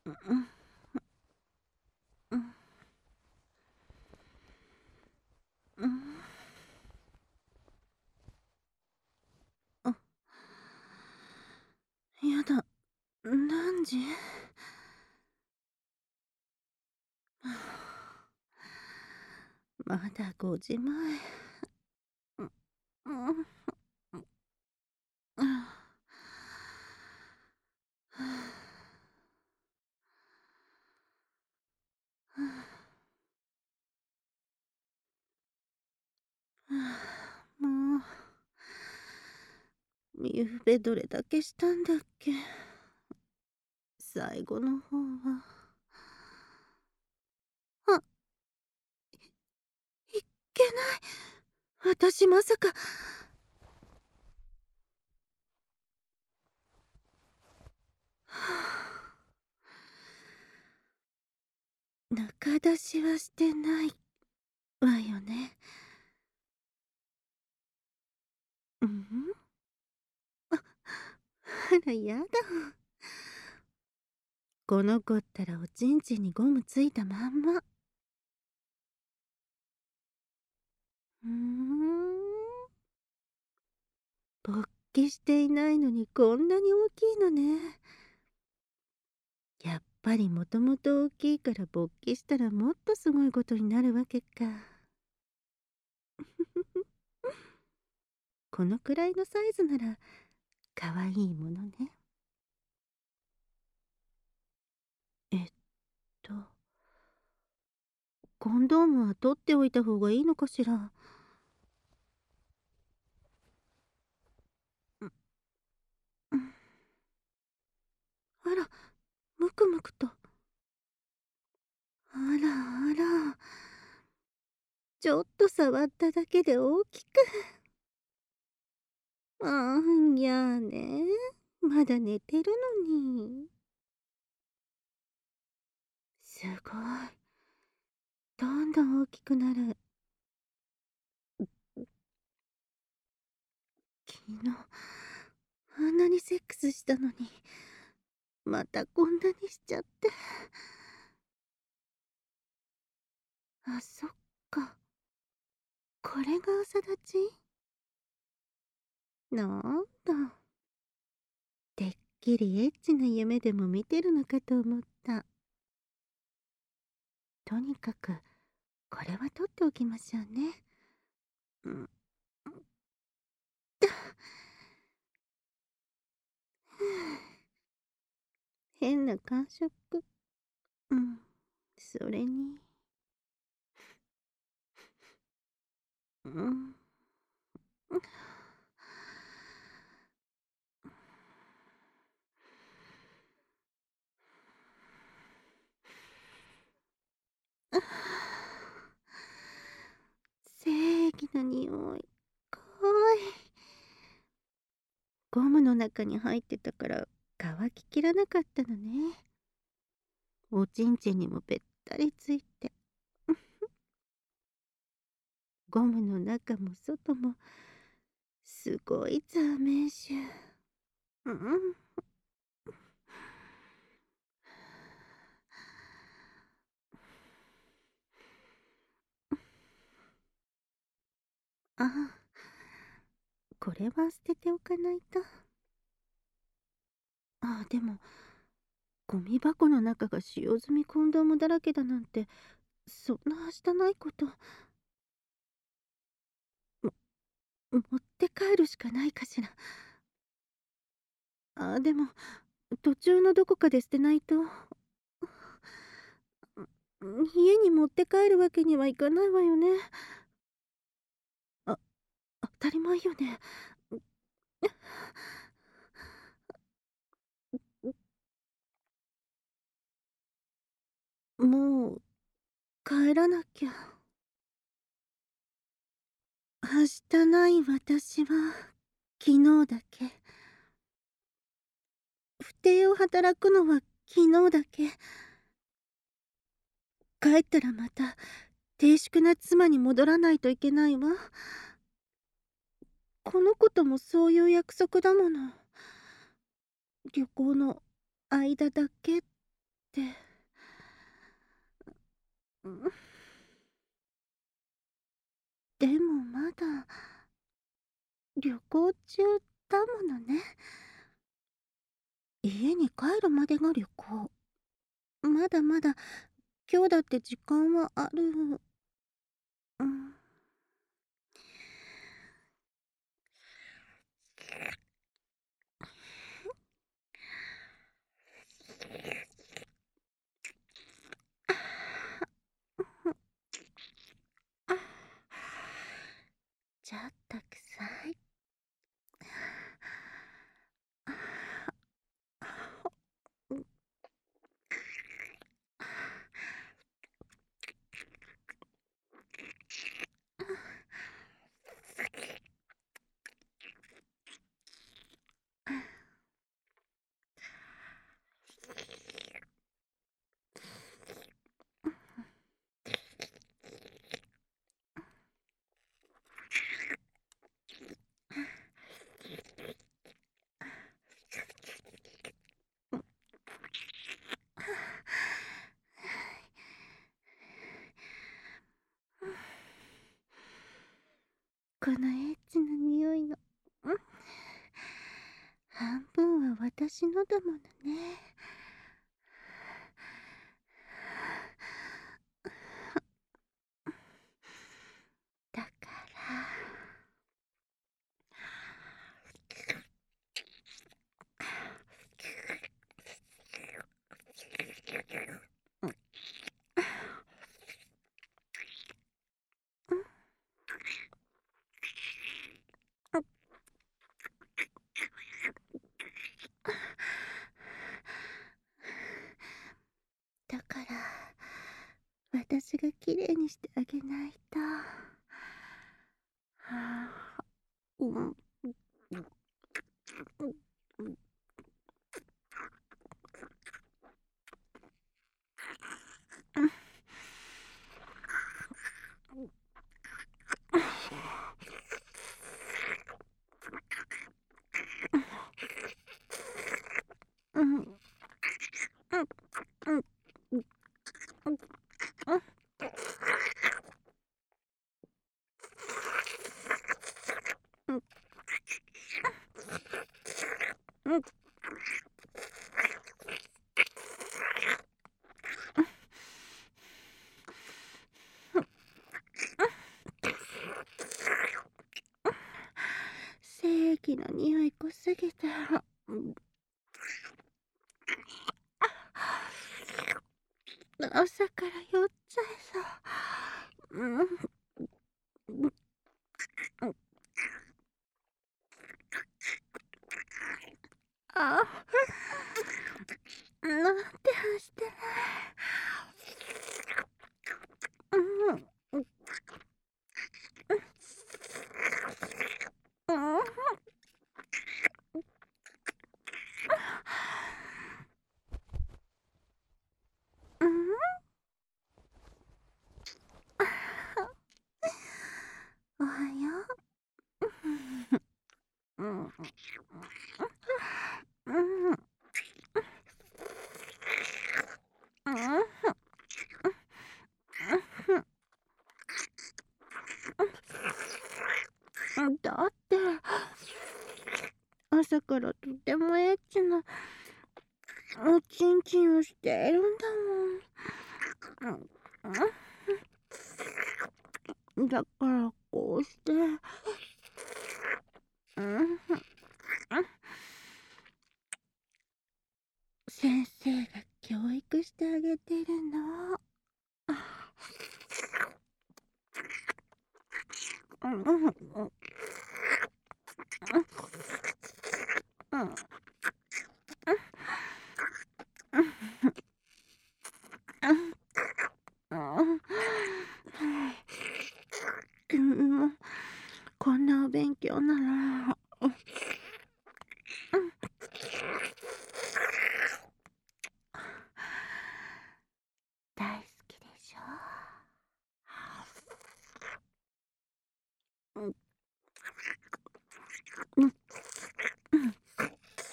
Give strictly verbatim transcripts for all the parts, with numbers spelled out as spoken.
うんうんうんあ、やだ、何時？まだごじまえ。うんうんうんもう、ゆうべどれだけしたんだっけ。最後の方は。あ、いっけない。私まさか。中出しはしてないわよね。うん？あ、あらやだ。この子ったらおちんちんにゴムついたまんま。うーん。勃起していないのにこんなに大きいのね。やっぱりもともと大きいから勃起したらもっとすごいことになるわけか。このくらいのサイズなら可愛いものね。えっと、コンドームは取っておいた方がいいのかしら。うんうん、あら、むくむくと。あらあら。ちょっと触っただけで大きく。あん、やあね。まだ寝てるのに。すごい。どんどん大きくなる。昨日、あんなにセックスしたのに、またこんなにしちゃって。あ、そっか。これが朝立ち？なんだ。てっきりエッチな夢でも見てるのかと思った。とにかく、これは取っておきましょうね。うん。変な感触。うん。それに。うん。正義の匂い。かわいい。ゴムの中に入ってたから乾ききらなかったのね。おちんちんにもべったりついて。ゴムの中も外もすごいザーメン臭。うん。ああ、これは捨てておかないと。ああ、でもゴミ箱の中が使用済みコンドームだらけだなんて、そんなはしたないこと。も持って帰るしかないかしら。ああ、でも途中のどこかで捨てないと。家に持って帰るわけにはいかないわよね。あ、当たり前よね。もう帰らなきゃ。明日ない私は昨日だけ。不定を働くのは昨日だけ。帰ったらまた低粛な妻に戻らないといけないわ。この子ともそういう約束だもの。旅行の間だけって。 て。うん、でもまだ旅行中だものね。家に帰るまでが旅行。まだまだ今日だって時間はある。うん。ちょっと臭い。このエッチな匂いの、うん、半分は私のだものね。だからだから私がきれいにしてあげないと。はあ、うん、うん、うん、うん、うん、うん、正義の匂い濃すぎて、うん、朝から酔っちゃいそう。うん、うん、あ、なんてしてる。うん、うん、うん、うん、おはよう。うん、うん、うん、うん、だって朝からとてもエッチなおちんちんをしているんだもん。うん、だからこうして、うん、先生が教育してあげてるの。うん、うん、うん、うん、うん、君もこんなお勉強なら、大好きでしょ。うん、うん、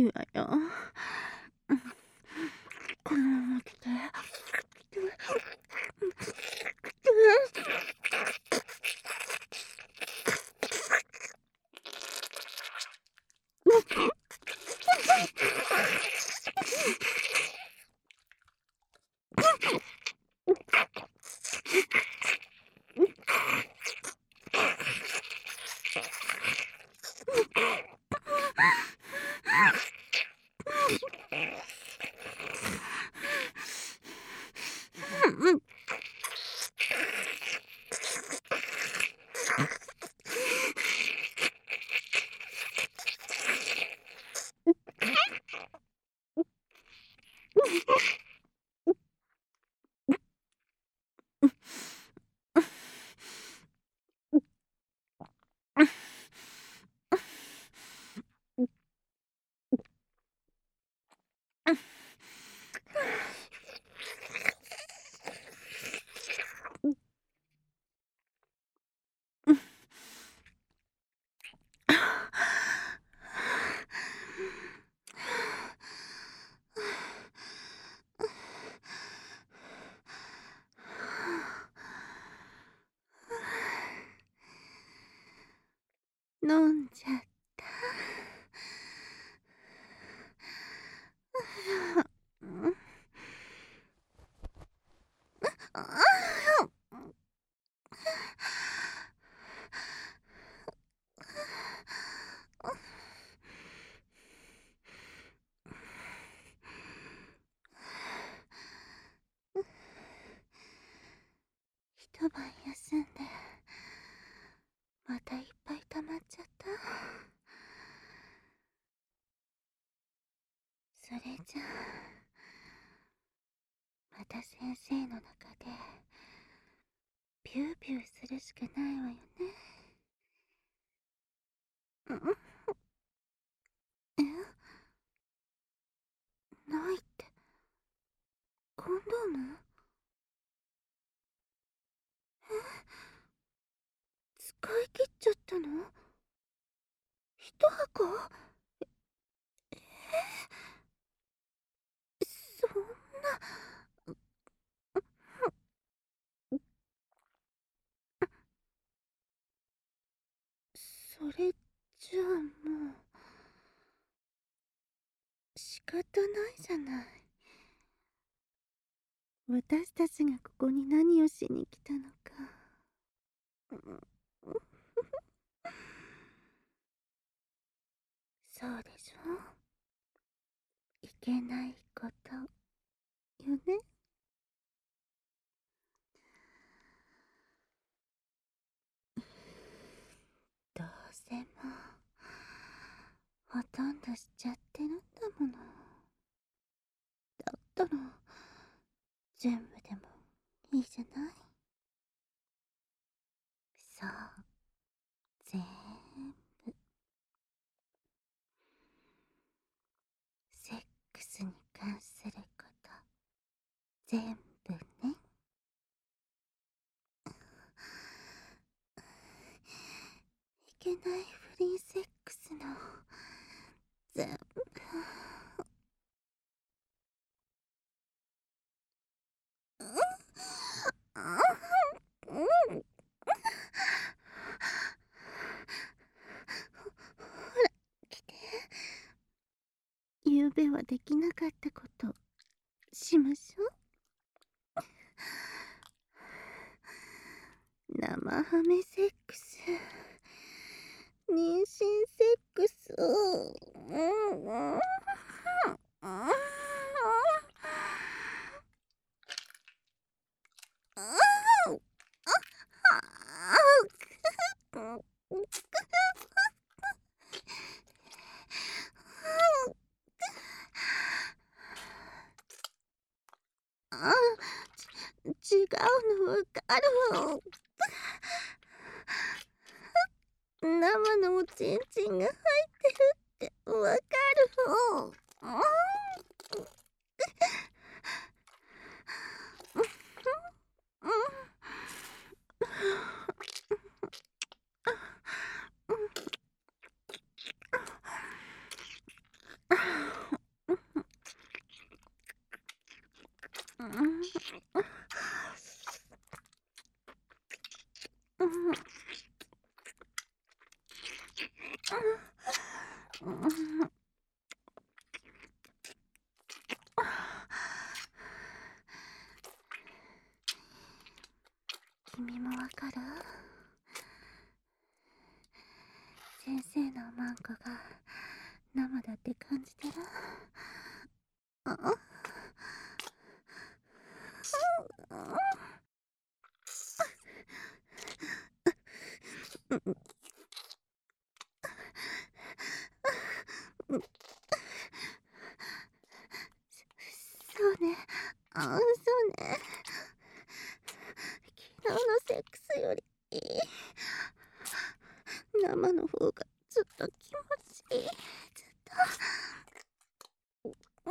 いわよ。このまま来て。飲んじゃった。一晩休んでまたいっぱい溜まっちゃった。それじゃあまた先生の中でピューピューするしかないわよね。うん、え、ないって。コンドーム？使い切っちゃったの？一箱？え、そんな。それじゃあもう仕方ないじゃない。私たちがここに何をしに来たのか。そうでしょ？いけないことよね。どうせもほとんどしちゃってるんだもの。だったら全部でもいいじゃない。そう、ぜんぶ。セックスに関すること全部ね。いけないフリーセックスの全部。ほら来て。ゆうべはできなかったことしましょう。生ハメセックス、妊娠セックス。うんうんうんあ、ち違うのわかる。生のおちんちんが入ってるってわかる方。 君もわかる？先生のおまんこが生だって感じてる？ああそうね。あ、そうね。昨日のセックスより生の方がずっと気持ちいい。ずっと。うん。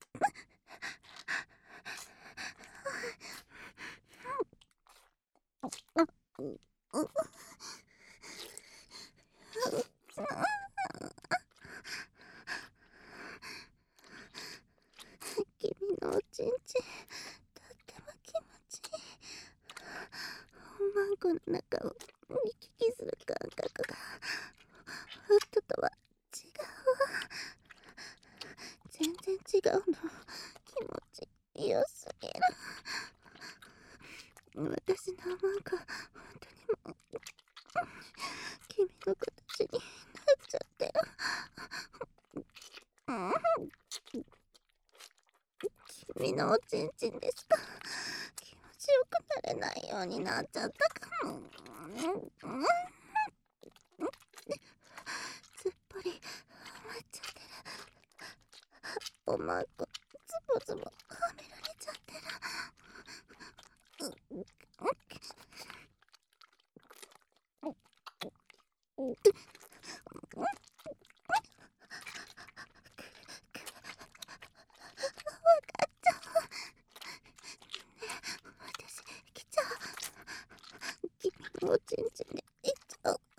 君のおちんちん、とっても気持ちいい。おまんこの中を行き来する感覚がフットとは違うわ。全然違うの。気持ちよすぎる。私のおまんこ、本当にもう君の形になっちゃってる。うん、君のおちんちんでしか気持ちよくなれないようになっちゃったかも。うん、すっぽり余っちゃってる。おまんこズボズボはめられちゃってる。私来ちゃう。君のおちんちんでいっちゃおう。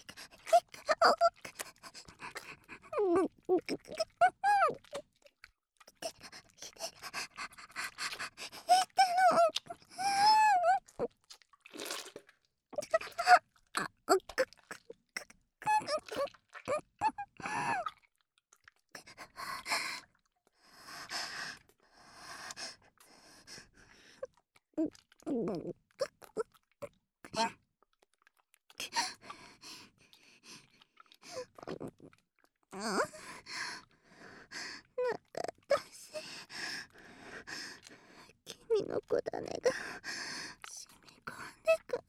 君の子種が染み込んでくる。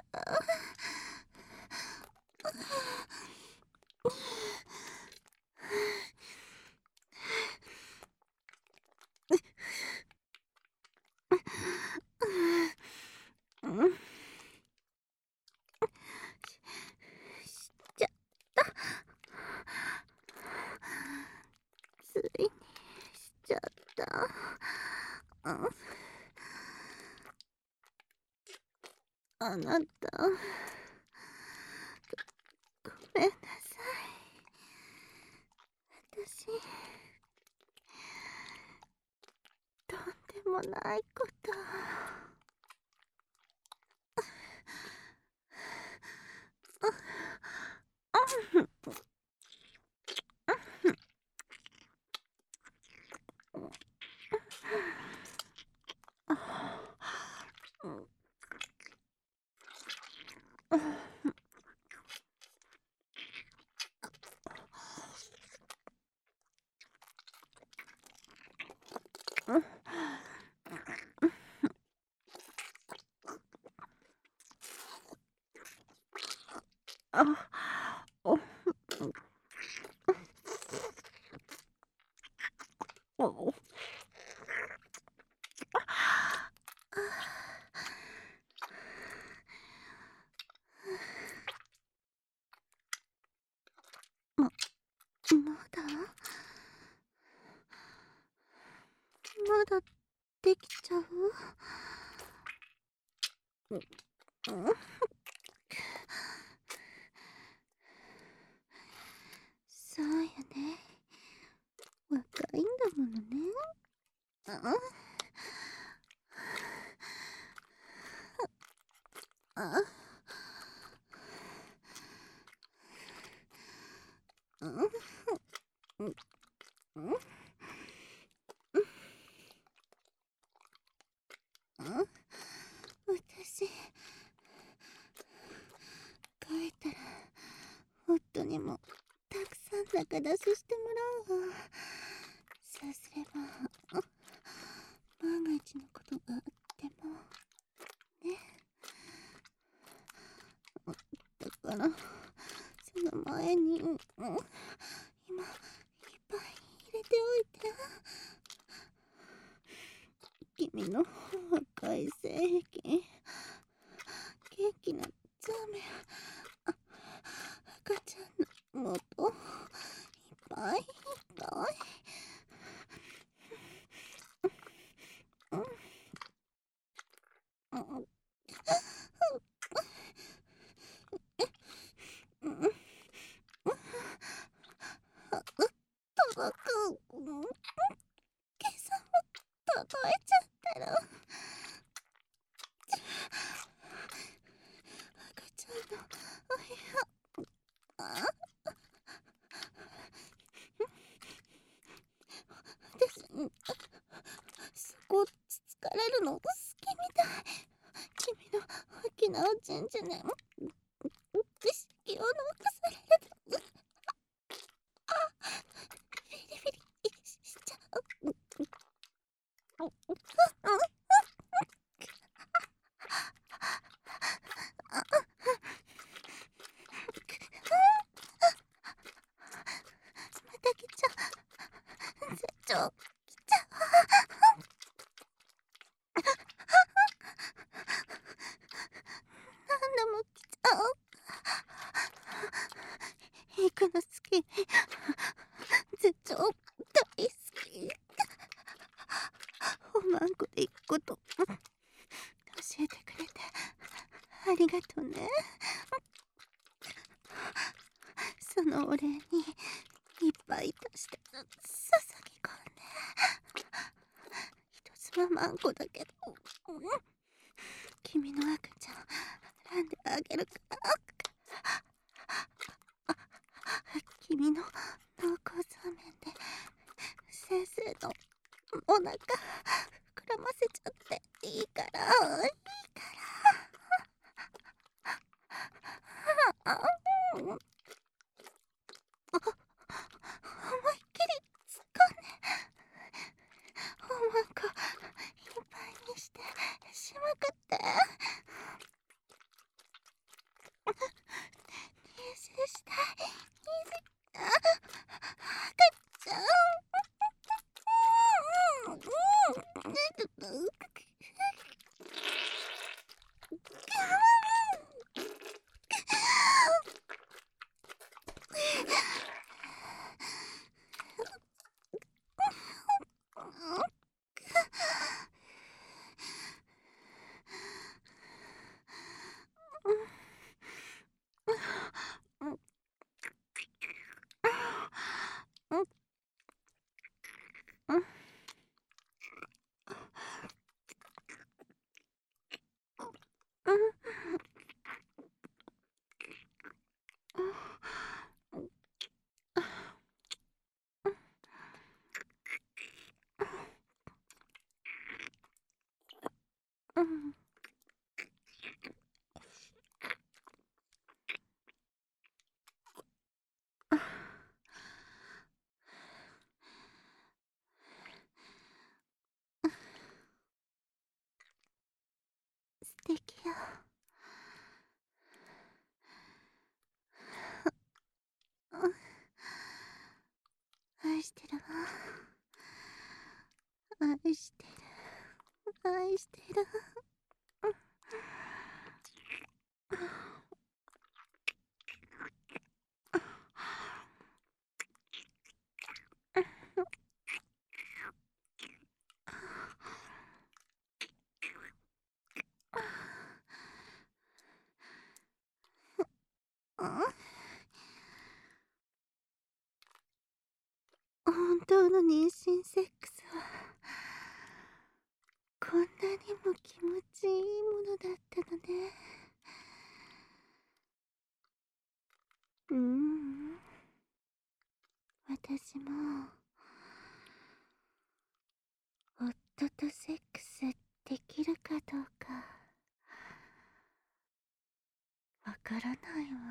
うん、しちゃった。ついにしちゃった。うん、あなた、ごめんなさい。私、とんでもないこと。あ、お、お、ま、まだまだできちゃう？うん、そうよね。若いんだものね。ああ、うん、うん、うん、うん、私、 もたくさん仲出ししてもらうわ。そうすれば万が一のことがあってもね。だからその前に、うん、今いっぱい入れておいて。君の赤い性癖、元気なザメ、あ赤ちゃんの元いっぱいいっぱい、うんうんうん届く、うん、今朝も届いちゃってる。赤ちゃんのお部屋、あ私そこつつかれるの好きみたい。君の大きなおちんちんね、意識を残される。あ、フィリフィリしちゃう。うんまた来ちゃう。絶頂来ちゃう。何度も来ちゃう。行くの好き。絶頂大好き。おまんこで行くこと教えてくれてありがとうね。そのお礼にいっぱい足して注ぎ込んで。一つはまんこだけど、うん、君の赤ちゃん選んであげるから。君の濃厚そうめんで先生のお腹膨らませちゃっていいから、いいから。あ、うん、思いっきり突っ込んで、おまんこいっぱいにしてしまくって。妊娠したい。妊娠、あ、赤ちゃん。うんうんうんうん。素敵よ。愛してるわ。愛してる。愛してる。本当の妊娠セックスはこんなにも気持ちいいものだったのね。うーん、私も夫とセックスできるかどうかわからないわ。